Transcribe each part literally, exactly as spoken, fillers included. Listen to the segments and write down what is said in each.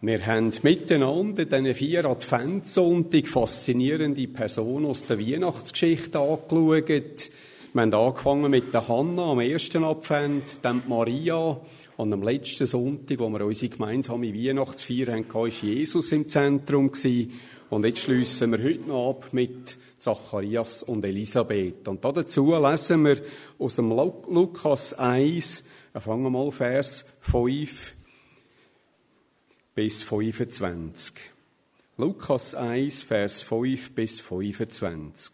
Wir haben miteinander diesen vier Adventssonntag faszinierende Personen aus der Weihnachtsgeschichte angeschaut. Wir haben angefangen mit der Hanna am ersten Advent, dann die Maria und am letzten Sonntag, wo wir unsere gemeinsame Weihnachtsfeier hatten, war Jesus im Zentrum. Und jetzt schliessen wir heute noch ab mit Zacharias und Elisabeth. Und dazu lesen wir aus dem Lukas eins, fangen wir mal Vers fünf bis fünfundzwanzig. Lukas eins, Vers fünf bis fünfundzwanzig.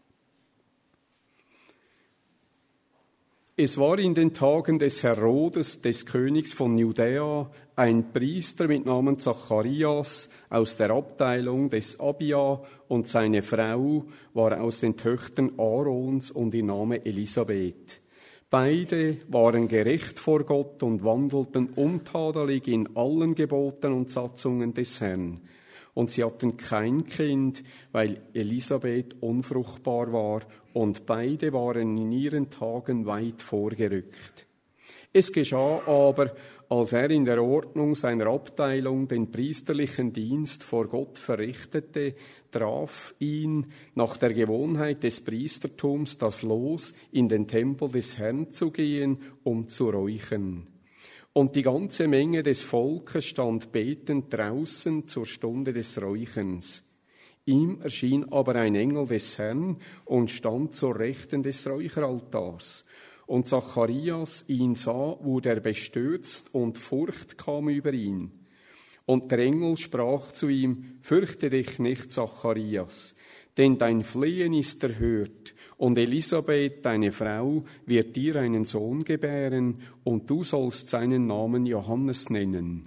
Es war in den Tagen des Herodes, des Königs von Judäa, ein Priester mit Namen Zacharias aus der Abteilung des Abia, und seine Frau war aus den Töchtern Aarons und ihr Name Elisabeth. Beide waren gerecht vor Gott und wandelten untadelig in allen Geboten und Satzungen des Herrn. Und sie hatten kein Kind, weil Elisabeth unfruchtbar war, und beide waren in ihren Tagen weit vorgerückt. Es geschah aber, als er in der Ordnung seiner Abteilung den priesterlichen Dienst vor Gott verrichtete, traf ihn nach der Gewohnheit des Priestertums das Los, in den Tempel des Herrn zu gehen, um zu räuchern. Und die ganze Menge des Volkes stand betend draußen zur Stunde des Räucherns. Ihm erschien aber ein Engel des Herrn und stand zur Rechten des Räucheraltars. Und Zacharias ihn sah, wurde er bestürzt, und Furcht kam über ihn. Und der Engel sprach zu ihm: Fürchte dich nicht, Zacharias, denn dein Flehen ist erhört, und Elisabeth, deine Frau, wird dir einen Sohn gebären, und du sollst seinen Namen Johannes nennen.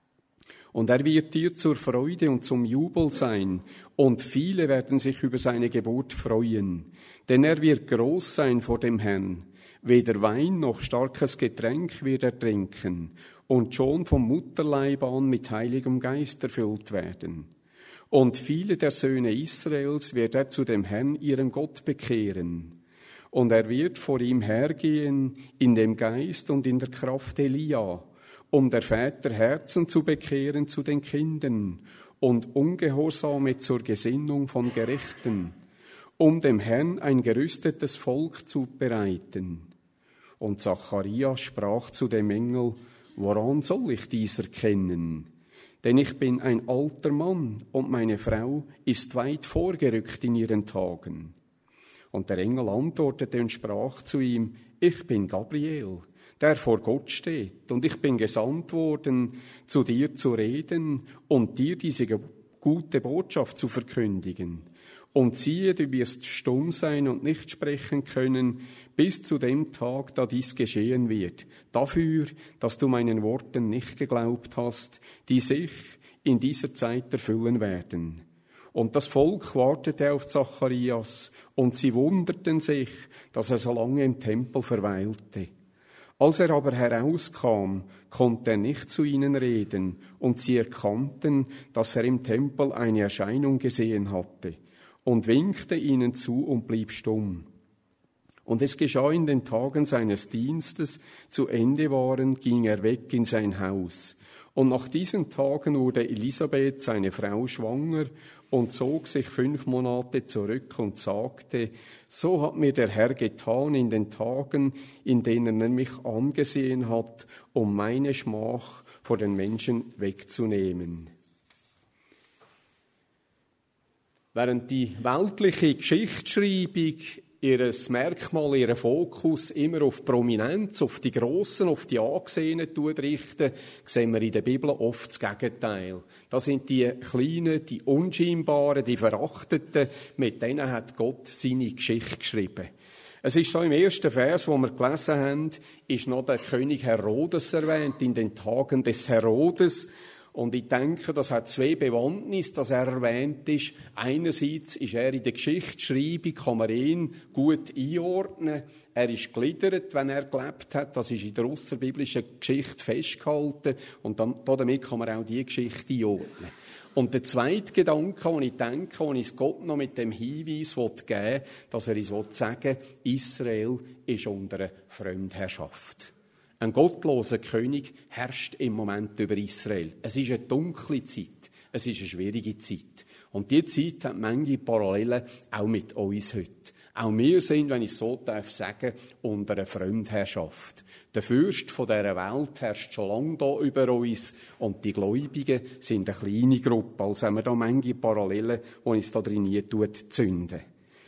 Und er wird dir zur Freude und zum Jubel sein, und viele werden sich über seine Geburt freuen, denn er wird groß sein vor dem Herrn. Weder Wein noch starkes Getränk wird er trinken, und schon vom Mutterleib an mit Heiligem Geist erfüllt werden. Und viele der Söhne Israels wird er zu dem Herrn, ihrem Gott, bekehren. Und er wird vor ihm hergehen in dem Geist und in der Kraft Elia, um der Väter Herzen zu bekehren zu den Kindern und Ungehorsame zur Gesinnung von Gerechten, um dem Herrn ein gerüstetes Volk zu bereiten. Und Zacharias sprach zu dem Engel: Woran soll ich dies erkennen? Denn ich bin ein alter Mann, und meine Frau ist weit vorgerückt in ihren Tagen. Und der Engel antwortete und sprach zu ihm: Ich bin Gabriel, der vor Gott steht, und ich bin gesandt worden, zu dir zu reden und dir diese gute Botschaft zu verkündigen. Und siehe, du wirst stumm sein und nicht sprechen können, bis zu dem Tag, da dies geschehen wird, dafür, dass du meinen Worten nicht geglaubt hast, die sich in dieser Zeit erfüllen werden. Und das Volk wartete auf Zacharias, und sie wunderten sich, dass er so lange im Tempel verweilte. Als er aber herauskam, konnte er nicht zu ihnen reden, und sie erkannten, dass er im Tempel eine Erscheinung gesehen hatte, und winkte ihnen zu und blieb stumm. Und es geschah in den Tagen seines Dienstes, zu Ende waren, ging er weg in sein Haus. Und nach diesen Tagen wurde Elisabeth, seine Frau, schwanger und zog sich fünf Monate zurück und sagte: So hat mir der Herr getan in den Tagen, in denen er mich angesehen hat, um meine Schmach vor den Menschen wegzunehmen. Während die weltliche Geschichtsschreibung ihres Merkmal, ihren Fokus immer auf Prominenz, auf die Grossen, auf die Angesehenen richten, sehen wir in der Bibel oft das Gegenteil. Das sind die Kleinen, die Unscheinbaren, die Verachteten, mit denen hat Gott seine Geschichte geschrieben. Es ist schon im ersten Vers, wo wir gelesen haben, ist noch der König Herodes erwähnt, in den Tagen des Herodes. Und ich denke, das hat zwei Bewandtnisse, dass er erwähnt ist. Einerseits ist er in der Geschichtsschreibung, kann man ihn gut einordnen. Er ist gegliedert, wenn er gelebt hat. Das ist in der ausserbiblischen Geschichte festgehalten. Und dann, damit kann man auch die Geschichte einordnen. Und der zweite Gedanke, den ich denke, den ich Gott noch mit dem Hinweis geben will, dass er uns sagen will, Israel ist unter einer Fremdherrschaft. Ein gottloser König herrscht im Moment über Israel. Es ist eine dunkle Zeit. Es ist eine schwierige Zeit. Und diese Zeit hat manche Parallelen auch mit uns heute. Auch wir sind, wenn ich es so darf sagen, unter einer Fremdherrschaft. Der Fürst von dieser Welt herrscht schon lange da über uns und die Gläubigen sind eine kleine Gruppe. Also haben wir da manche Parallelen, die uns da drin nie zünden.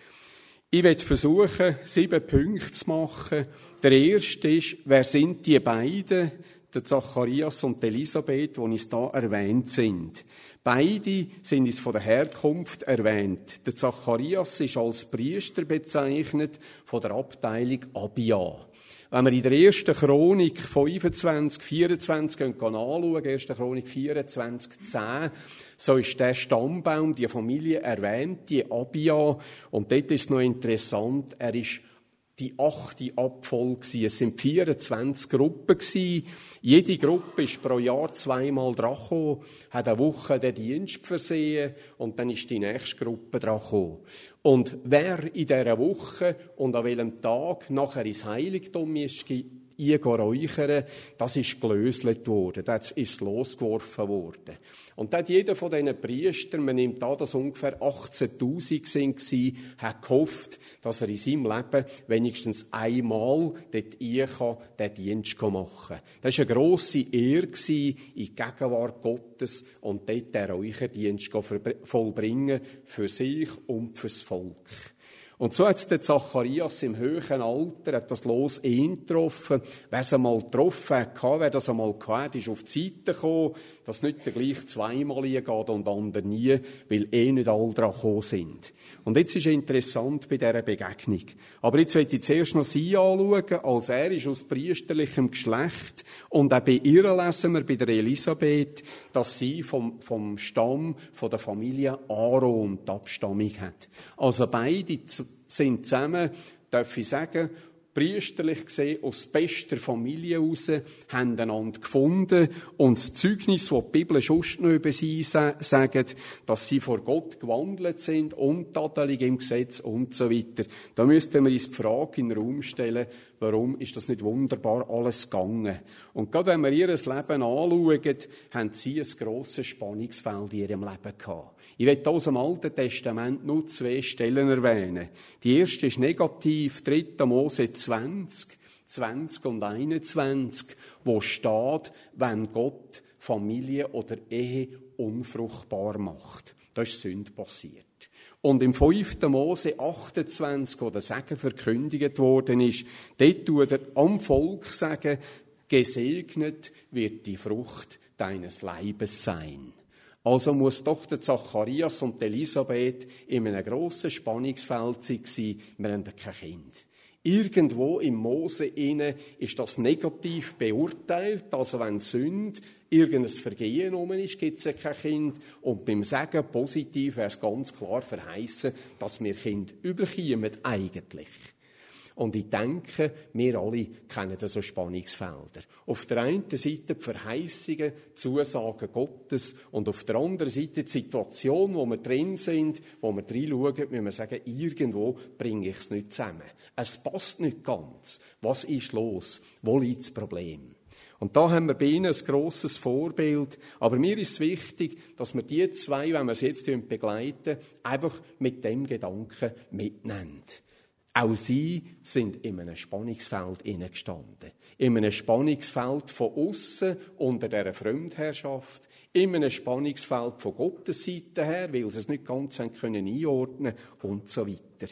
Ich werde versuchen, sieben Punkte zu machen. Der erste ist, wer sind die beiden, der Zacharias und Elisabeth, die uns da erwähnt sind. Beide sind uns von der Herkunft erwähnt. Der Zacharias ist als Priester bezeichnet von der Abteilung Abia. Wenn wir in der ersten Chronik fünfundzwanzig, vierundzwanzig anschauen, erste Chronik vierundzwanzig, zehn, so ist der Stammbaum, die Familie erwähnt, die Abia. Und dort ist noch interessant, er ist die achte Abfolge gewesen. Es sind vierundzwanzig Gruppen gewesen. Jede Gruppe ist pro Jahr zweimal dran gekommen, hat eine Woche den Dienst versehen und dann ist die nächste Gruppe dran gekommen. Und wer in dieser Woche und an welchem Tag nachher ins Heiligtum ist, räuchern, das ist gelöselt worden, das ist losgeworfen worden. Und dann hat jeder von diesen Priestern, man nimmt an, dass ungefähr achtzehntausend waren, hat gehofft, dass er in seinem Leben wenigstens einmal dort rein kann, den Dienst machen kann. Das war eine grosse Ehre in die Gegenwart Gottes und dort den Räucherdienst vollbringen für sich und fürs Volk. Und so hat es der Zacharias im höheren Alter, hat das Los ihn getroffen. Wer es einmal getroffen hat, wer das einmal hatte, ist auf die Seite gekommen, dass nicht der gleich zweimal geht und andere nie, weil eh nicht alle dran gekommen sind. Und jetzt ist interessant bei dieser Begegnung. Aber jetzt möchte ich zuerst noch sie anschauen, als er ist aus priesterlichem Geschlecht. Und auch bei ihr lesen wir, bei der Elisabeth, dass sie vom, vom Stamm, von der Familie Aaron die Abstammung hat. Also beide sind zusammen, darf ich sagen, priesterlich gesehen, aus bester Familie heraus, haben einander gefunden. Und das Zeugnis, das die Bibel sonst noch über sie sagt, dass sie vor Gott gewandelt sind, untadelig im Gesetz und so weiter. Da müssten wir uns die Frage in den Raum stellen, warum ist das nicht wunderbar alles gegangen? Und gerade wenn wir ihr Leben anschauen, haben sie ein grosses Spannungsfeld in ihrem Leben gehabt. Ich will aus dem Alten Testament nur zwei Stellen erwähnen. Die erste ist negativ, dritter Mose zwanzig, zwanzig und einundzwanzig, wo steht, wenn Gott Familie oder Ehe unfruchtbar macht. Da ist Sünde passiert. Und im fünften Mose achtundzwanzig, wo der Segen verkündigt worden ist, dort tut er am Volk sagen, gesegnet wird die Frucht deines Leibes sein. Also muss doch der Zacharias und Elisabeth in einem grossen Spannungsfeld sein, wir haben kein Kind. Irgendwo im Mose inne ist das negativ beurteilt, also wenn Sünde irgendein Vergehen rum ist, gibt es ja kein Kind. Und beim Sagen positiv wäre es ganz klar verheißen, dass wir Kinder überkommen eigentlich. Und ich denke, wir alle kennen so Spannungsfelder. Auf der einen Seite die Verheißungen, die Zusagen Gottes und auf der anderen Seite die Situation, wo wir drin sind, wo wir reinschauen, müssen wir sagen, irgendwo bringe ich es nicht zusammen. Es passt nicht ganz. Was ist los? Wo liegt das Problem? Und da haben wir bei ihnen ein grosses Vorbild. Aber mir ist es wichtig, dass wir die zwei, wenn wir sie jetzt begleiten, einfach mit dem Gedanken mitnehmen. Auch sie sind in einem Spannungsfeld hineingestanden. In einem Spannungsfeld von aussen unter dieser Fremdherrschaft. In einem Spannungsfeld von Gottes Seite her, weil sie es nicht ganz haben können einordnen und so weiter.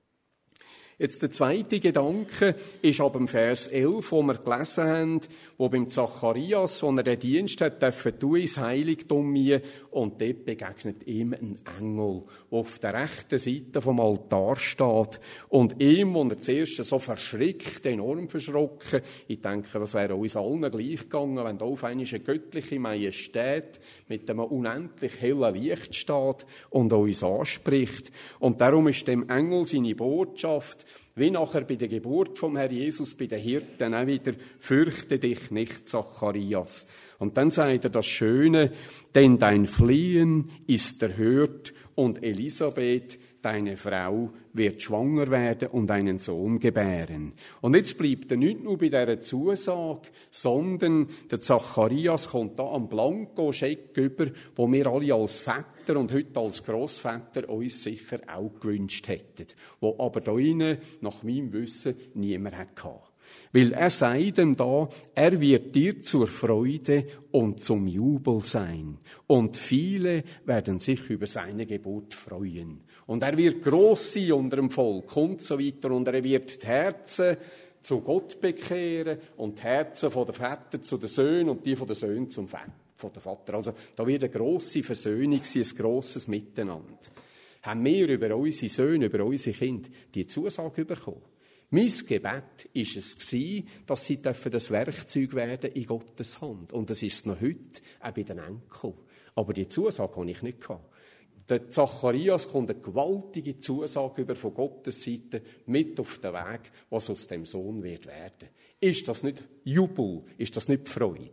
Jetzt der zweite Gedanke ist ab dem Vers elf, wo wir gelesen haben, wo beim Zacharias, wo er den Dienst hat, dürfen du ins Heiligtum gehen und dort begegnet ihm ein Engel, der auf der rechten Seite vom Altar steht und ihm, wo er zuerst so verschrickt, enorm verschrocken, ich denke, das wäre uns allen gleich gegangen, wenn da auf einmal eine göttliche Majestät mit einem unendlich hellen Licht steht und uns anspricht. Und darum ist dem Engel seine Botschaft, wie nachher bei der Geburt vom Herrn Jesus, bei den Hirten auch wieder, fürchte dich nicht, Zacharias. Und dann sagt er das Schöne, denn dein Flehen ist erhört und Elisabeth, deine Frau wird schwanger werden und einen Sohn gebären. Und jetzt bleibt er nicht nur bei dieser Zusage, sondern der Zacharias kommt da am Blankoscheck über, wo wir alle als Väter und heute als Grossväter uns sicher auch gewünscht hätten, wo aber da innen, nach meinem Wissen, niemand hatte. Weil er sagt ihm da, er wird dir zur Freude und zum Jubel sein. Und viele werden sich über seine Geburt freuen. Und er wird gross sein unter dem Volk und so weiter. Und er wird die Herzen zu Gott bekehren und die Herzen von den Vätern zu den Söhnen und die von den Söhnen zum Vater, von den Vater. Also da wird eine grosse Versöhnung sein, ein grosses Miteinander. Haben wir über unsere Söhne, über unsere Kinder die Zusage bekommen? Mein Gebet war es, dass sie das Werkzeug werden in Gottes Hand. Und das ist es noch heute, auch bei den Enkeln. Aber die Zusage hatte ich nicht. Der Zacharias kommt eine gewaltige Zusage über von Gottes Seite mit auf den Weg, was aus dem Sohn wird werden. Ist das nicht Jubel? Ist das nicht Freude?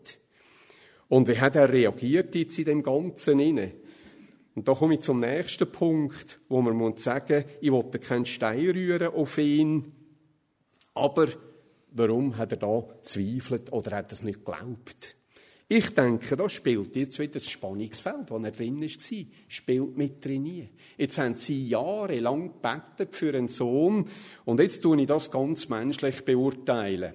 Und wie hat er reagiert jetzt in dem Ganzen inne? Und da komme ich zum nächsten Punkt, wo man muss sagen, ich wollte keinen Stein rühren auf ihn. Aber warum hat er da zweifelt oder hat er es nicht geglaubt? Ich denke, da spielt jetzt wieder das Spannungsfeld, wo er drin war, spielt mit drin. Jetzt haben sie jahrelang gebetet für einen Sohn und jetzt tue ich das ganz menschlich beurteilen.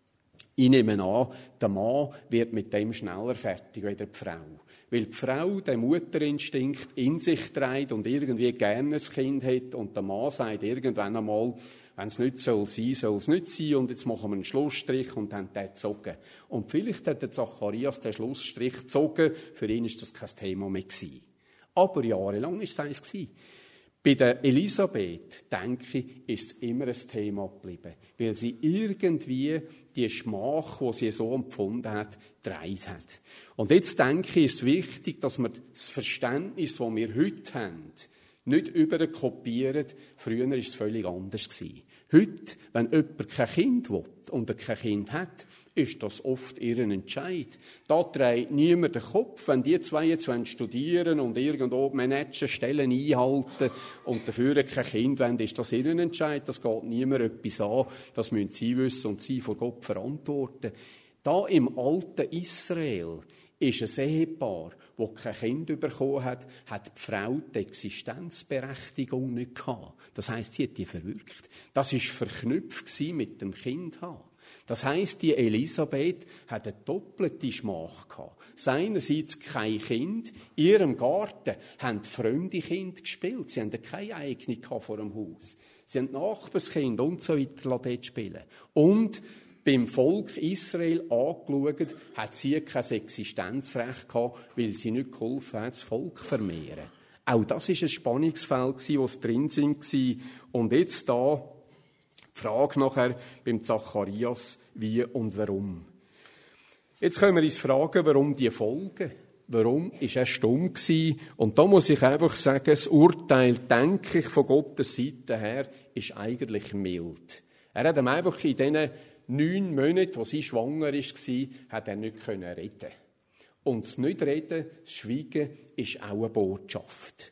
Ich nehme an, der Mann wird mit dem schneller fertig als die Frau. Weil die Frau den Mutterinstinkt in sich trägt und irgendwie gerne ein Kind hat und der Mann sagt irgendwann einmal, wenn es nicht soll sein, soll es nicht sein und jetzt machen wir einen Schlussstrich und haben den gezogen. Und vielleicht hat der Zacharias den Schlussstrich gezogen, für ihn war das kein Thema mehr gewesen. Aber jahrelang war es eins gewesen. Bei der Elisabeth, denke ich, ist es immer ein Thema geblieben, weil sie irgendwie die Schmach, die sie so empfunden hat, getragen hat. Und jetzt denke ich, ist es wichtig, dass wir das Verständnis, das wir heute haben, nicht überkopieren. Früher war es völlig anders gewesen. Heute, wenn jemand kein Kind will und er kein Kind hat, ist das oft ihren Entscheid. Da dreht niemand den Kopf. Wenn die zwei jetzt studieren und irgendwo managen, Stellen einhalten und dafür kein Kind wollen, ist das ihren Entscheid. Das geht niemand etwas an. Das müssen sie wissen und sie vor Gott verantworten. Da im alten Israel ist ein Ehepaar, das kein Kind bekommen hat, hat die Frau die Existenzberechtigung nicht gehabt. Das heisst, sie hat die verwirkt. Das war verknüpft mit dem Kind haben. Das heisst, die Elisabeth hat eine doppelte Schmach gehabt. Seinerseits kein Kind. In ihrem Garten haben fremde Kinder gespielt. Sie hatten keine eigene vor dem Haus. Sie haben Nachbarskinder und so weiter dort spielen. Und beim Volk Israel angeschaut, hat sie kein Existenzrecht gehabt, weil sie nicht geholfen hat, das Volk zu vermehren. Auch das war ein Spannungsfeld, wo sie drin waren. Und jetzt da die Frage nachher beim Zacharias, wie und warum. Jetzt können wir uns fragen, warum die Folgen? Warum war er stumm gewesen? Und da muss ich einfach sagen, das Urteil, denke ich, von Gottes Seite her, ist eigentlich mild. Er hat ihm einfach in diesen neun Monaten, wo sie schwanger war, hat er nicht reden. Und das Nicht-Reden, das Schweigen, ist auch eine Botschaft.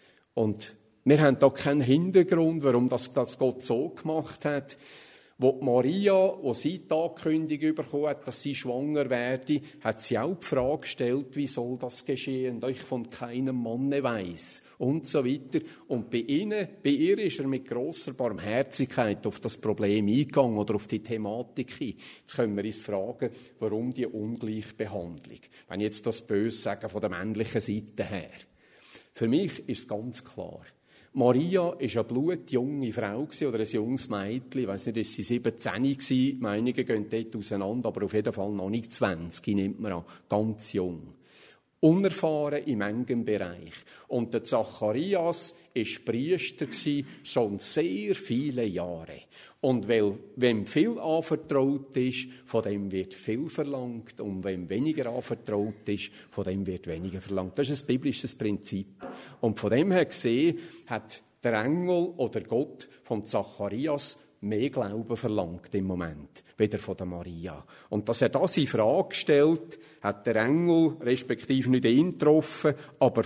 Und wir haben da keinen Hintergrund, warum das, das Gott so gemacht hat. Wo Maria, wo sie die Ankündigung bekommen hat, dass sie schwanger werde, hat sie auch die Frage gestellt, wie soll das geschehen, da ich von keinem Manne weiss und so weiter. Und bei ihnen, bei ihr ist er mit grosser Barmherzigkeit auf das Problem eingegangen oder auf die Thematik hin. Jetzt können wir uns fragen, warum die Ungleichbehandlung? Wenn ich jetzt das böse sage, von der männlichen Seite her. Für mich ist es ganz klar. Maria war eine blutjunge Frau oder ein junges Mädchen. Ich weiss nicht, ist sie siebzehn gewesen. Meinungen gehen dort auseinander, aber auf jeden Fall noch nicht zwanzig, nimmt man an. Ganz jung. Unerfahren in manchem Bereich. Und der Zacharias war Priester schon sehr viele Jahre. Und weil, wem viel anvertraut ist, von dem wird viel verlangt. Und wem weniger anvertraut ist, von dem wird weniger verlangt. Das ist ein biblisches Prinzip. Und von dem her gesehen, hat der Engel oder Gott vom Zacharias mehr Glauben verlangt im Moment, weder von der Maria. Und dass er das in Frage stellt, hat der Engel respektive nicht ihn getroffen, aber vor,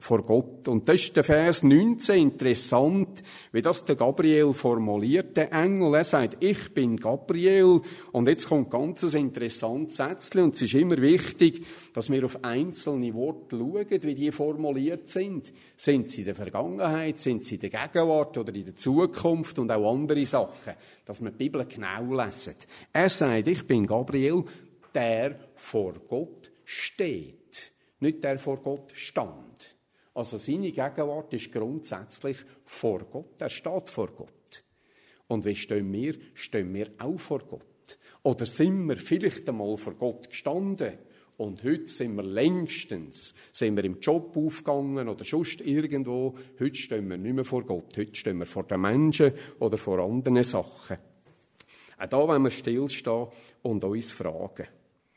vor Gott. Und das ist der Vers neunzehn interessant, wie das der Gabriel formuliert, der Engel. Er sagt, ich bin Gabriel. Und jetzt kommt ganz ein interessantes Sätzchen. Und es ist immer wichtig, dass wir auf einzelne Worte schauen, wie die formuliert sind. Sind sie in der Vergangenheit, sind sie in der Gegenwart oder in der Zukunft und auch andere Sachen, dass wir die Bibel genau lesen. Er sagt, ich bin Gabriel, der vor Gott steht. Nicht der vor Gott stand. Also seine Gegenwart ist grundsätzlich vor Gott. Er steht vor Gott. Und wie stehen wir? Stehen wir auch vor Gott? Oder sind wir vielleicht einmal vor Gott gestanden? Und heute sind wir längstens, sind wir im Job aufgegangen oder sonst irgendwo. Heute stehen wir nicht mehr vor Gott. Heute stehen wir vor den Menschen oder vor anderen Sachen. Auch da wollen wir stillstehen und uns fragen.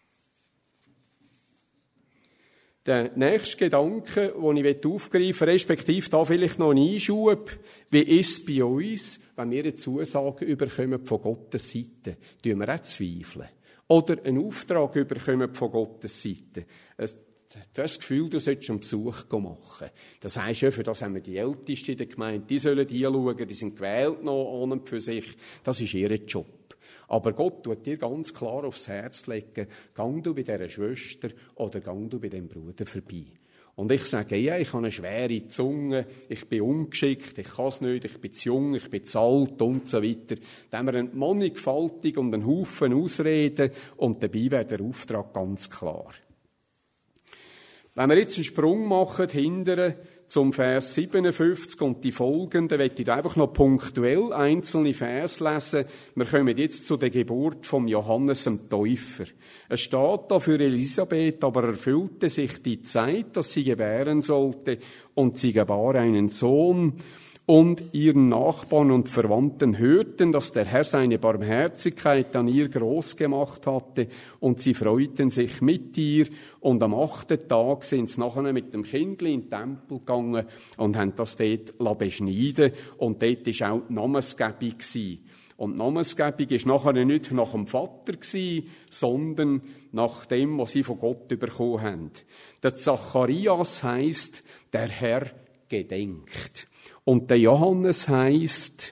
Der nächste Gedanke, den ich aufgreifen will, respektive da vielleicht noch einen Einschub, wie ist es bei uns, wenn wir eine Zusage überkommen von Gottes Seite? Tun wir auch zweifeln? Oder einen Auftrag überkommen von Gottes Seite? Du hast das Gefühl, du solltest einen Besuch machen. Das heisst ja, für das haben wir die Ältesten in der Gemeinde, die sollen die schauen, die sind gewählt noch an und für sich. Das ist ihr Job. Aber Gott tut dir ganz klar aufs Herz legen, gang du bei dieser Schwester oder gang du bei dem Bruder vorbei. Und ich sage, ja, ich habe eine schwere Zunge, ich bin ungeschickt, ich kann es nicht, ich bin zu jung, ich bin zu alt und so weiter. Dann haben wir eine Mannigfaltig und einen Haufen Ausreden und dabei wäre der Auftrag ganz klar. Wenn wir jetzt einen Sprung machen, hinterher, zum Vers siebenundfünfzig und die folgenden, möchte ich einfach noch punktuell einzelne Vers lesen. Wir kommen jetzt zu der Geburt von Johannes dem Täufer. Es steht da für Elisabeth, aber erfüllte sich die Zeit, dass sie gebären sollte, und sie gebar einen Sohn. Und ihren Nachbarn und Verwandten hörten, dass der Herr seine Barmherzigkeit an ihr groß gemacht hatte, und sie freuten sich mit ihr. Und am achten Tag sind sie nachher mit dem Kindli in den Tempel gegangen und haben das dort beschneiden. Und dort war auch die Namensgebung. Und die Namensgebung war nachher nicht nach dem Vater, sondern nach dem, was sie von Gott bekommen haben. Der Zacharias heisst, der Herr gedenkt. Und der Johannes heisst,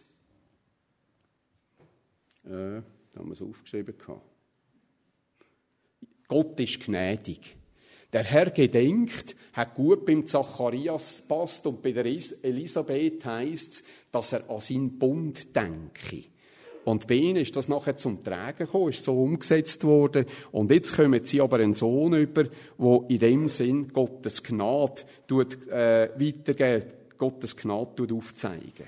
äh, da haben wir es aufgeschrieben, Gott ist gnädig. Der Herr gedenkt, hat gut beim Zacharias gepasst, und bei der Elisabeth heisst es, dass er an seinen Bund denke. Und bei ihnen ist das nachher zum Tragen gekommen, ist so umgesetzt worden. Und jetzt kommen sie aber einen Sohn über, der in dem Sinn Gottes Gnade tut, äh, weitergeben, Gottes Gnade aufzeigen.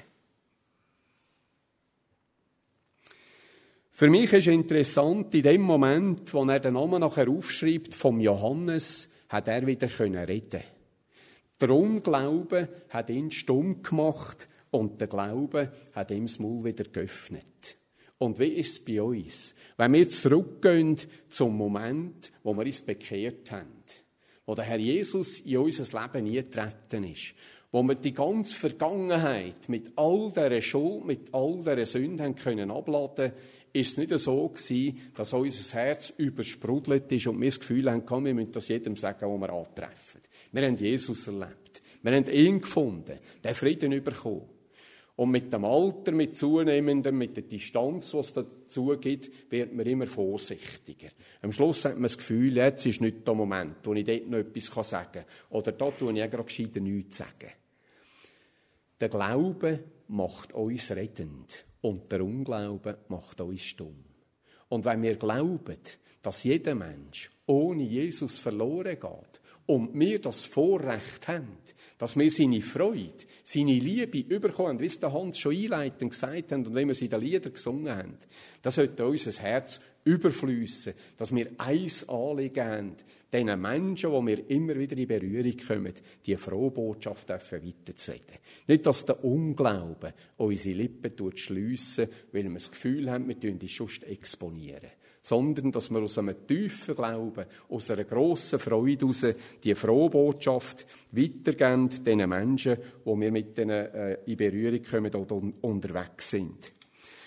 Für mich ist interessant, in dem Moment, wo er den Namen nachher aufschreibt, vom Johannes, hat er wieder reden können. Der Unglaube hat ihn stumm gemacht und der Glaube hat ihm das Maul wieder geöffnet. Und wie ist es bei uns? Wenn wir zurückgehen zum Moment, wo wir uns bekehrt haben, wo der Herr Jesus in unser Leben eingetreten ist, wo wir die ganze Vergangenheit mit all dieser Schuld, mit all dieser Sünden haben können abladen, ist es nicht so gewesen, dass unser Herz übersprudelt ist und wir das Gefühl haben, komm, wir müssen das jedem sagen, den wir antreffen. Wir haben Jesus erlebt. Wir haben ihn gefunden, den Frieden bekommen. Und mit dem Alter, mit zunehmendem, mit der Distanz, die es dazu gibt, wird man immer vorsichtiger. Am Schluss hat man das Gefühl, jetzt ist nicht der Moment, wo ich dort noch etwas sagen kann. Oder da tue ich gerade gescheiter nichts sagen. Der Glaube macht uns redend und der Unglaube macht uns stumm. Und wenn wir glauben, dass jeder Mensch ohne Jesus verloren geht und wir das Vorrecht haben, dass wir seine Freude, seine Liebe überkommen, wie es der Hans schon einleitend gesagt haben und wenn wir es in den Liedern gesungen haben, das sollte unser Herz überfliessen, dass wir eins Anliegen haben, diesen Menschen, wo wir immer wieder in Berührung kommen, die frohe Botschaft weiterzureden. Nicht, dass der Unglaube unsere Lippen schliessen, weil wir das Gefühl haben, wir tun die sonst exponieren. Sondern, dass wir aus einem tiefen Glauben, aus einer grossen Freude heraus die frohe Botschaft weitergeben, den Menschen, die wir mit denen äh, in Berührung kommen oder unterwegs sind.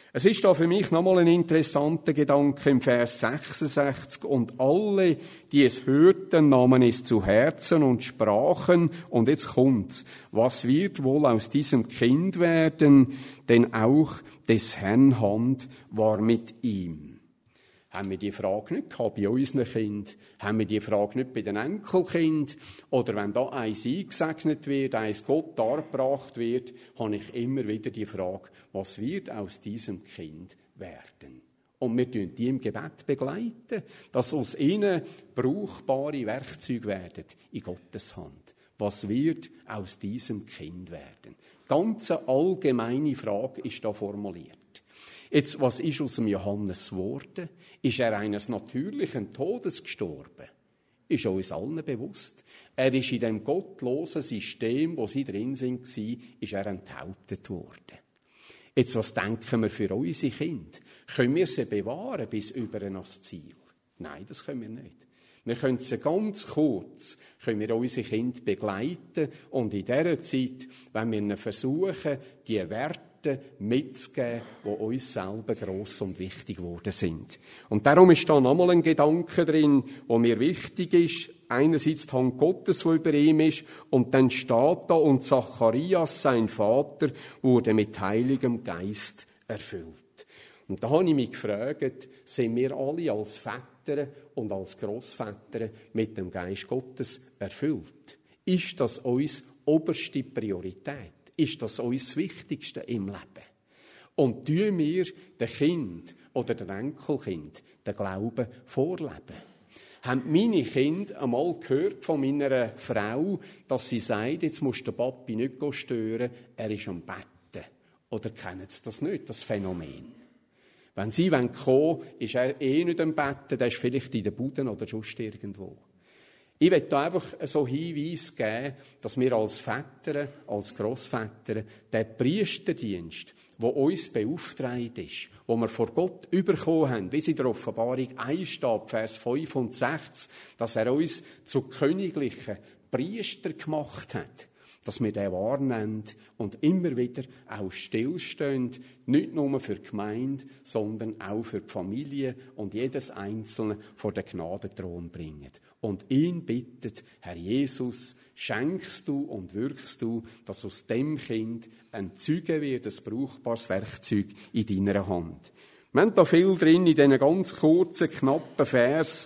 Es ist da für mich nochmal ein interessanter Gedanke im Vers sechsundsechzig. Und alle, die es hörten, nahmen es zu Herzen und sprachen, und jetzt kommt's, was wird wohl aus diesem Kind werden, denn auch des Herrn Hand war mit ihm. Haben wir die Frage nicht gehabt bei unseren Kindern? Haben wir die Frage nicht bei den Enkelkindern? Oder wenn da eins eingesegnet wird, eins Gott dargebracht wird, habe ich immer wieder die Frage, was wird aus diesem Kind werden? Und wir begleiten die im Gebet, begleiten, dass aus ihnen brauchbare Werkzeuge werden in Gottes Hand. Was wird aus diesem Kind werden? Ganz eine allgemeine Frage ist da formuliert. Jetzt, was ist aus dem Johannes geworden? Ist er eines natürlichen Todes gestorben? Ist uns allen bewusst. Er ist in dem gottlosen System, wo sie drin sind, ist er enthauptet worden. Jetzt, was denken wir für unsere Kinder? Können wir sie bewahren bis über das Ziel? Nein, das können wir nicht. Wir können sie ganz kurz, können wir unsere Kinder begleiten und in dieser Zeit, wenn wir ihnen versuchen, die Werte mitzugeben, die uns selber gross und wichtig geworden sind. Und darum ist da nochmal ein Gedanke drin, der mir wichtig ist. Einerseits die Hand Gottes, die über ihm ist, und dann steht da, und Zacharias, sein Vater, wurde mit Heiligem Geist erfüllt. Und da habe ich mich gefragt, sind wir alle als Väter und als Grossväter mit dem Geist Gottes erfüllt? Ist das uns oberste Priorität? Ist das uns das Wichtigste im Leben? Und tun wir dem Kind oder dem Enkelkind den Glauben vorleben? Haben meine Kinder einmal gehört von meiner Frau, dass sie sagt, jetzt musst du den Papi nicht stören, er ist am Betten? Oder kennen sie das nicht, das Phänomen? Wenn sie kommen wollen, ist er eh nicht am Betten, der ist vielleicht in der Bude oder sonst irgendwo. Ich möchte da einfach so Hinweis geben, dass wir als Väter, als Grossväter, den Priesterdienst, der uns beauftragt ist, wo wir vor Gott bekommen haben, wie es in der Offenbarung eins steht, Vers fünf und sechs, dass er uns zu königlichen Priester gemacht hat, dass wir den wahrnehmen und immer wieder auch stillstehen, nicht nur für die Gemeinde, sondern auch für die Familie und jedes Einzelne vor den Gnadenthron bringen. Und ihn bittet, Herr Jesus, schenkst du und wirkst du, dass aus dem Kind ein Zeuge wird, ein brauchbares Werkzeug in deiner Hand. Wir haben da viel drin in diesen ganz kurzen, knappen Vers,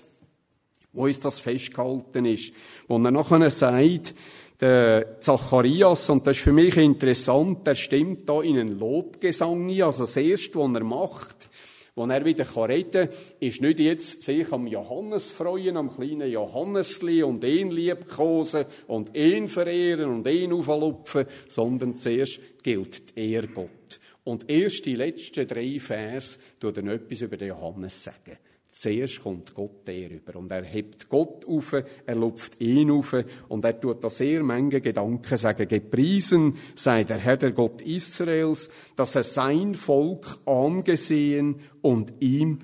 wo uns das festgehalten ist, wo er nachher sagt, der Zacharias, und das ist für mich interessant, der stimmt da in einen Lobgesang ein, also das Erste, was er macht, wo er wieder reden kann, ist nicht jetzt sich am Johannes freuen, am kleinen Johannesli und ihn liebkosen und ihn verehren und ihn auflupfen, sondern zuerst gilt er Gott. Und erst die letzten drei Vers tut er etwas über den Johannes sagen. Zuerst kommt Gott er über und er hebt Gott auf, er lupft ihn auf und er tut da sehr Menge Gedanken sagen. Gepriesen sei der Herr, der Gott Israels, dass er sein Volk angesehen und ihm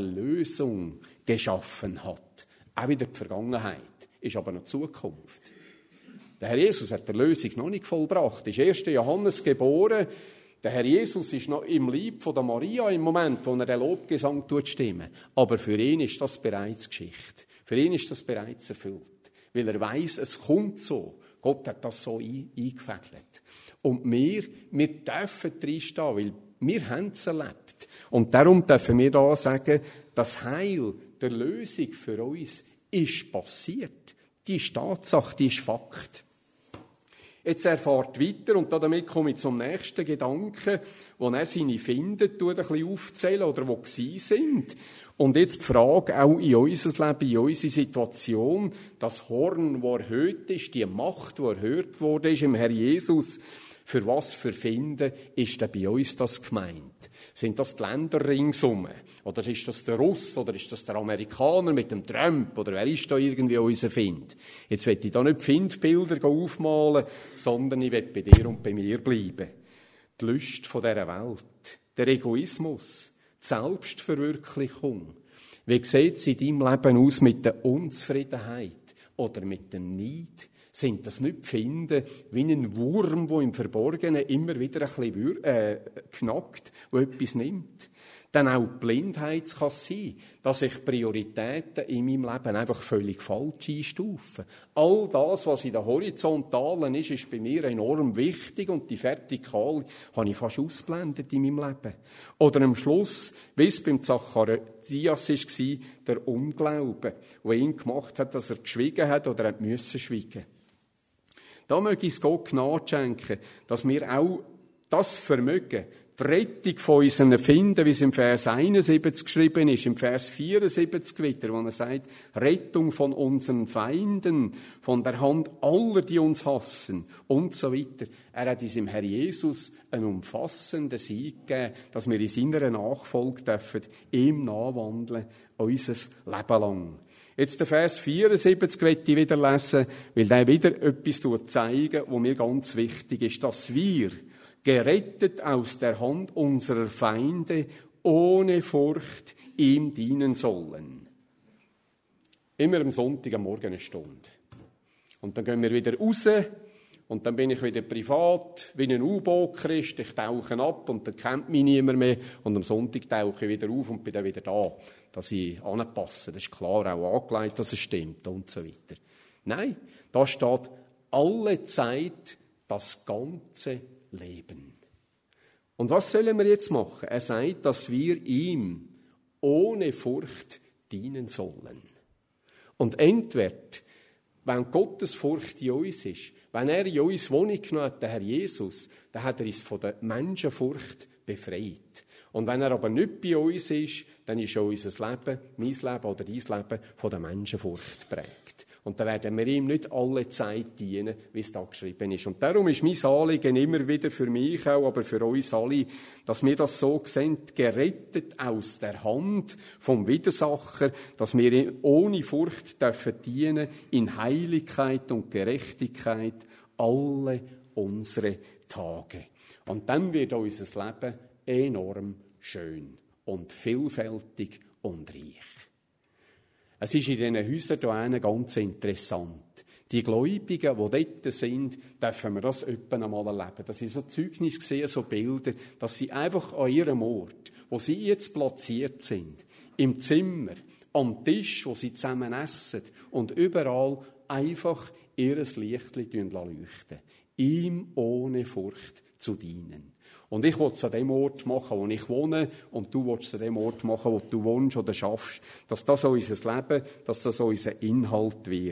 Erlösung geschaffen hat. Auch wieder die Vergangenheit, ist aber noch die Zukunft. Der Herr Jesus hat die Erlösung noch nicht vollbracht. Er ist erster Johannes geboren. Der Herr Jesus ist noch im Leib von der Maria im Moment, wo er den Lobgesang stimmt. Aber für ihn ist das bereits Geschichte. Für ihn ist das bereits erfüllt. Weil er weiss, es kommt so. Gott hat das so eingefädelt. Und wir, wir dürfen reinstehen, weil wir haben es erlebt. Und darum dürfen wir da sagen, das Heil der Lösung für uns ist passiert. Die ist Tatsache, die ist Fakt. Jetzt erfahrt weiter, und damit komme ich zum nächsten Gedanken, wo er seine Finden ein bisschen aufzählen oder wo sie sind. Und jetzt die Frage auch in unser Leben, in unsere Situation, das Horn, das erhöht ist, die Macht, die erhöht wurde, ist im Herr Jesus. Für was für Finden ist denn bei uns das gemeint? Sind das die Länder ringsum? Oder ist das der Russ? Oder ist das der Amerikaner mit dem Trump? Oder wer ist da irgendwie unser Find? Jetzt will ich da nicht Findbilder aufmalen, sondern ich will bei dir und bei mir bleiben. Die Lust von dieser Welt, der Egoismus, die Selbstverwirklichung. Wie sieht es in deinem Leben aus mit der Unzufriedenheit oder mit dem Neid? Sind das nicht Pfinde wie ein Wurm, der im Verborgenen immer wieder ein bisschen äh, knackt, der etwas nimmt? Dann auch die Blindheit kann sein, dass ich Prioritäten in meinem Leben einfach völlig falsch einstufe. All das, was in der Horizontalen ist, ist bei mir enorm wichtig und die Vertikale habe ich fast ausblendet in meinem Leben. Oder am Schluss, wie es beim Zacharias war, der Unglaube, der ihn gemacht hat, dass er geschwiegen hat oder er musste schweigen. Da möge ich es Gott Gnade schenken, dass wir auch das Vermögen, die Rettung von unseren Finden, wie es im Vers einundsiebzig geschrieben ist, im Vers vierundsiebzig wieder, wo er sagt, Rettung von unseren Feinden, von der Hand aller, die uns hassen und so weiter. Er hat uns im Herr Jesus einen umfassenden Sieg gegeben, dass wir in seiner Nachfolge dürfen, ihm nachwandeln, unser Leben lang. Jetzt der Vers vierundsiebzig möchte ich wieder lesen, weil der wieder etwas zeigen, was mir ganz wichtig ist, dass wir gerettet aus der Hand unserer Feinde, ohne Furcht ihm dienen sollen. Immer am Sonntag am Morgen eine Stunde. Und dann gehen wir wieder raus und dann bin ich wieder privat, wie ein U-Boot-Christ, ich tauche ab und dann kennt mich niemand mehr und am Sonntag tauche ich wieder auf und bin dann wieder da, dass ich anpasse. Das ist klar auch angelegt, dass es stimmt und so weiter. Nein, da steht alle Zeit das ganze Leben. Und was sollen wir jetzt machen? Er sagt, dass wir ihm ohne Furcht dienen sollen. Und entweder, wenn Gottes Furcht in uns ist, wenn er in uns Wohnung genommen hat, der Herr Jesus, dann hat er uns von der Menschenfurcht befreit. Und wenn er aber nicht bei uns ist, dann ist auch unser Leben, mein Leben oder dein Leben von der Menschenfurcht geprägt. Und dann werden wir ihm nicht alle Zeit dienen, wie es da geschrieben ist. Und darum ist mein Anliegen immer wieder für mich auch, aber für uns alle, dass wir das so sehen, gerettet aus der Hand vom Widersacher, dass wir ihm ohne Furcht dürfen dienen, in Heiligkeit und Gerechtigkeit alle unsere Tage. Und dann wird unser Leben enorm schön und vielfältig und reich. Es ist in diesen Häusern hier ganz interessant. Die Gläubigen, die dort sind, dürfen wir das öppen einmal erleben. Das sind so Zeugnisse gesehen, so Bilder, dass sie einfach an ihrem Ort, wo sie jetzt platziert sind, im Zimmer, am Tisch, wo sie zusammen essen und überall einfach ihr Lichtchen leuchten. Ihm ohne Furcht zu dienen. Und ich will es an dem Ort machen, wo ich wohne, und du willst es an dem Ort machen, wo du wohnst oder schaffst, dass das unser Leben, dass das unser Inhalt wird.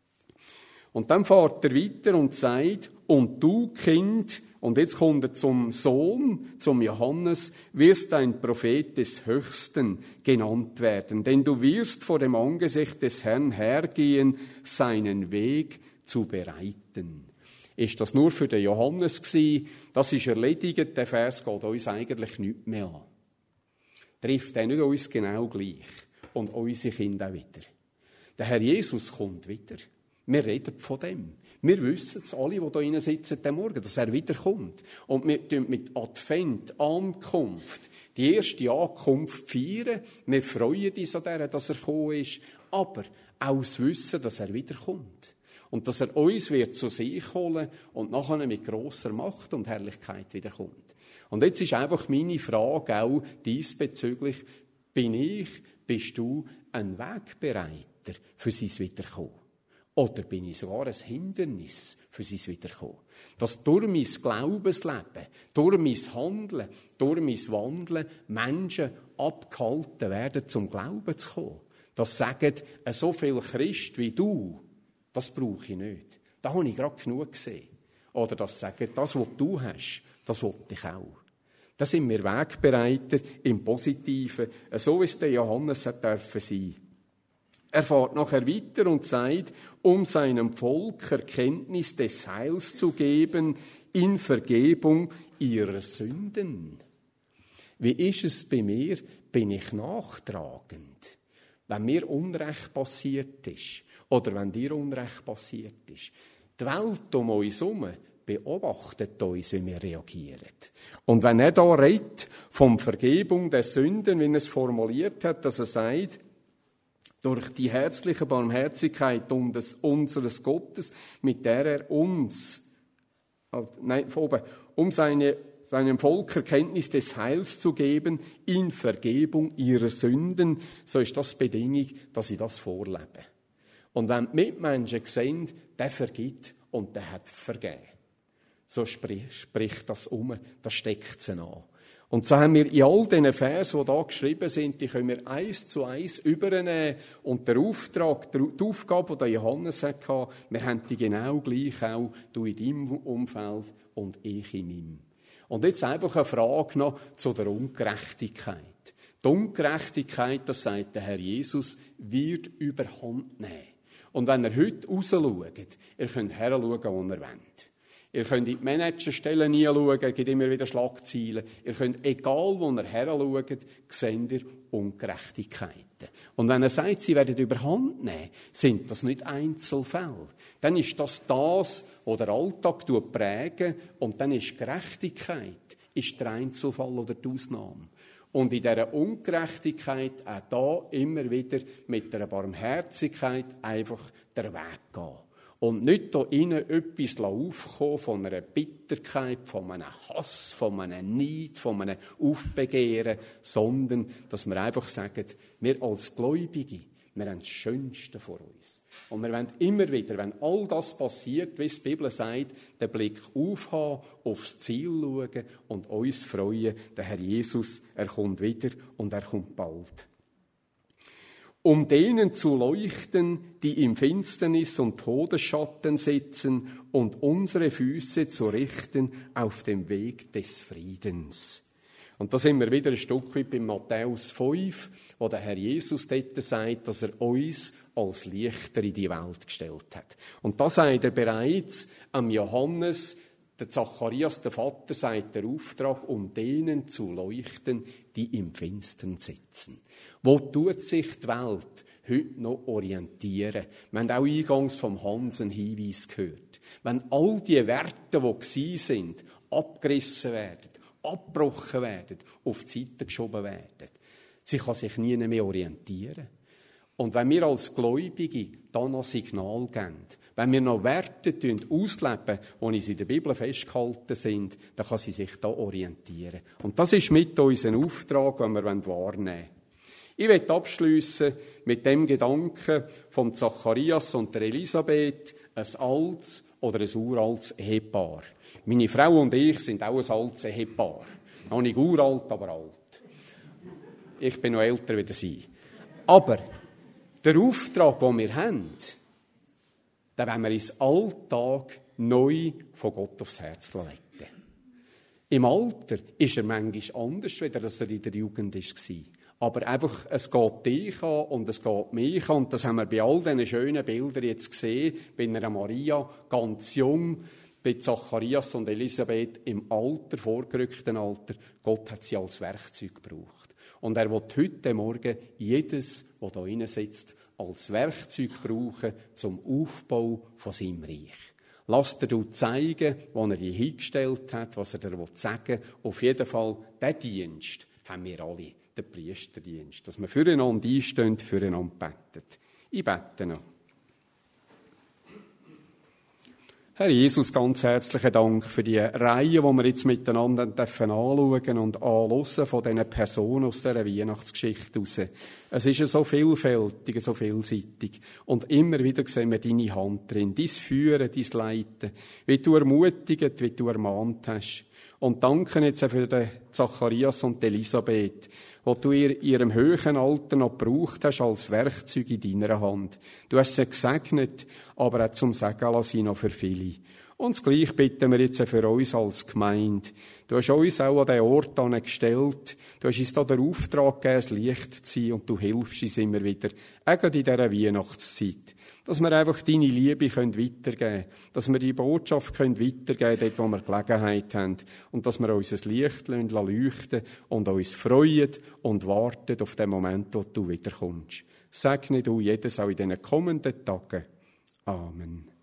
Und dann fährt er weiter und sagt, und du, Kind, und jetzt kommt er zum Sohn, zum Johannes, wirst ein Prophet des Höchsten genannt werden, denn du wirst vor dem Angesicht des Herrn hergehen, seinen Weg zu bereiten. Ist das nur für den Johannes gewesen? Das ist erledigt, der Vers geht uns eigentlich nichts mehr an. Trifft er nicht uns genau gleich und unsere Kinder auch wieder. Der Herr Jesus kommt wieder. Wir reden von dem. Wir wissen es alle, die hier drinnen sitzen, den Morgen, dass er wiederkommt. Und wir feiern mit Advent, Ankunft, die erste Ankunft feiern. Wir freuen uns an der, dass er gekommen ist, aber auch das Wissen, dass er wiederkommt. Und dass er uns wird zu sich holen und nachher mit grosser Macht und Herrlichkeit wiederkommt. Und jetzt ist einfach meine Frage auch diesbezüglich, bin ich, bist du ein Wegbereiter für sein Wiederkommen? Oder bin ich sogar ein Hindernis für sein Wiederkommen? Dass durch mein Glaubensleben, durch mein Handeln, durch mein Wandeln Menschen abgehalten werden, zum Glauben zu kommen. Das sagen, so viele Christen wie du, das brauche ich nicht. Da habe ich gerade genug gesehen. Oder das sagen, das, was du hast, das will ich auch. Da sind wir Wegbereiter im Positiven, so wie es der Johannes hat dürfen sein. Er fährt nachher weiter und sagt, um seinem Volk Erkenntnis des Heils zu geben, in Vergebung ihrer Sünden. Wie ist es bei mir? Bin ich nachtragend? Wenn mir Unrecht passiert ist, oder wenn dir Unrecht passiert ist. Die Welt um uns herum beobachtet uns, wie wir reagieren. Und wenn er da redet vom Vergebung der Sünden, wie er es formuliert hat, dass er sagt, Durch die herzliche Barmherzigkeit unseres Gottes, mit der er uns, nein, von oben, um seine, seinem Volk Erkenntnis des Heils zu geben, in Vergebung ihrer Sünden, so ist das Bedingung, dass ich das vorlebe. Und wenn die Mitmenschen sehen, der vergibt und der hat vergeben, so spricht, spricht das um, das steckt sie an. Und so haben wir in all diesen Versen, die da geschrieben sind, die können wir eins zu eins übernehmen. Und der Auftrag, die Aufgabe, die Johannes hatte, wir haben die genau gleich auch, du in deinem Umfeld und ich in meinem. Und jetzt einfach eine Frage noch zu der Ungerechtigkeit. Die Ungerechtigkeit, das sagt der Herr Jesus, wird überhand nehmen. Und wenn ihr heute rausschaut, ihr könnt heranschauen, wo ihr wollt. Ihr könnt in die Managerstellen hinschauen, es gibt immer wieder Schlagzeilen. Ihr könnt, egal wo ihr heranschaut, seht ihr Ungerechtigkeiten. Und wenn er sagt, sie werden überhand nehmen, sind das nicht Einzelfälle. Dann ist das das, was der Alltag prägt, und dann ist Gerechtigkeit ist der Einzelfall oder die Ausnahme. Und in dieser Ungerechtigkeit auch da immer wieder mit einer Barmherzigkeit einfach der Weg gehen. Und nicht da innen etwas aufkommen von einer Bitterkeit, von einem Hass, von einem Neid, von einem Aufbegehren, sondern dass wir einfach sagen, wir als Gläubige, wir haben das Schönste vor uns. Und wir wollen immer wieder, wenn all das passiert, wie es die Bibel sagt, den Blick aufhaben, aufs Ziel schauen und uns freuen, der Herr Jesus, er kommt wieder und er kommt bald. Um denen zu leuchten, die im Finsternis und Todesschatten sitzen, und unsere Füße zu richten auf dem Weg des Friedens. Und da sind wir wieder ein Stück weit bei Matthäus fünf, wo der Herr Jesus dort sagt, dass er uns als Lichter in die Welt gestellt hat. Und da sagt er bereits am Johannes, der Zacharias, der Vater, sagt der Auftrag, um denen zu leuchten, die im Finstern sitzen. Wo tut sich die Welt heute noch orientieren? Wir haben auch eingangs vom Hans einen Hinweis gehört. Wenn all die Werte, die gewesen sind, abgerissen werden, abgebrochen werden, auf die Seite geschoben werden, sie kann sich nie mehr orientieren. Und wenn wir als Gläubige da noch Signal geben, wenn wir noch Werte ausleben, die in der Bibel festgehalten sind, dann kann sie sich da orientieren. Und das ist mit unserem Auftrag, den wir wahrnehmen wollen. Ich möchte abschliessen mit dem Gedanken von Zacharias und der Elisabeth, ein altes oder ein uraltes Ehepaar. Meine Frau und ich sind auch ein altes Ehepaar. Noch nicht uralt, aber alt. Ich bin noch älter wie sie. Aber der Auftrag, den wir haben, den wollen wir ins Alltag neu von Gott aufs Herz legen. Im Alter ist er manchmal anders, als er in der Jugend war. Aber einfach, es geht dich an und es geht mich an. Und das haben wir bei all diesen schönen Bildern jetzt gesehen. Bei einer Maria, ganz jung, bei Zacharias und Elisabeth im Alter, vorgerückten Alter. Gott hat sie als Werkzeug gebraucht. Und er will heute Morgen jedes, das da drin sitzt, als Werkzeug brauchen zum Aufbau von seinem Reich. Lass dir zeigen, wo er dich hingestellt hat, was er dir sagen will. Auf jeden Fall, diesen Dienst haben wir alle. Der Priesterdienst, dass wir füreinander einstehen, füreinander beten. Ich bete noch. Herr Jesus, ganz herzlichen Dank für die Reihe, die wir jetzt miteinander anschauen und anhören von diesen Personen aus dieser Weihnachtsgeschichte raus. Es ist so vielfältig, so vielseitig. Und immer wieder sehen wir deine Hand drin, dein Führen, dein Leiten, wie du ermutigt, wie du ermahnt hast. Und danke jetzt auch für den Zacharias und Elisabeth, wo du in ihrem höheren Alter noch gebraucht hast als Werkzeug in deiner Hand. Du hast sie gesegnet, aber auch zum Segen lassen noch für viele. Und das Gleiche bitten wir jetzt auch für uns als Gemeinde. Du hast uns auch an diesen Ort angestellt. Du hast uns da den Auftrag gegeben, das Licht zu sein, und du hilfst uns immer wieder, auch in dieser Weihnachtszeit. Dass wir einfach deine Liebe weitergeben können, dass wir die Botschaft weitergeben können, dort, wo wir Gelegenheit haben, und dass wir uns ein Licht leuchten und uns freuen und warten auf den Moment, wo du wiederkommst. Segne du jedes auch in diesen kommenden Tagen. Amen.